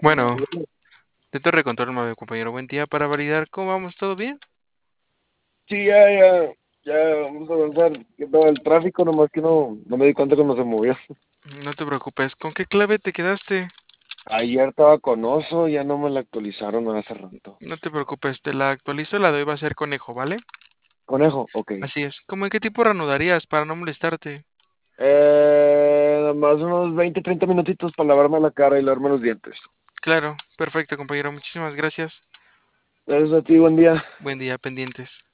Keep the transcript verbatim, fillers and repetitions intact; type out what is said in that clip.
Bueno, de Torre Control, mi compañero, buen día para validar cómo vamos, ¿todo bien? Sí, ya, ya, ya, vamos a avanzar. ¿Qué tal el tráfico? Nomás que no, no me di cuenta cuando se movió. No te preocupes, ¿con qué clave te quedaste? Ayer estaba con oso, ya no me la actualizaron hace rato. No te preocupes, te la actualizo, la de hoy va a ser conejo, ¿vale? Conejo, ok. Así es, ¿cómo en qué tipo reanudarías para no molestarte? Eh, nomás unos veinte, treinta minutitos para lavarme la cara y lavarme los dientes. Claro, perfecto, compañero, muchísimas gracias. Gracias a ti, buen día. Buen día, pendientes.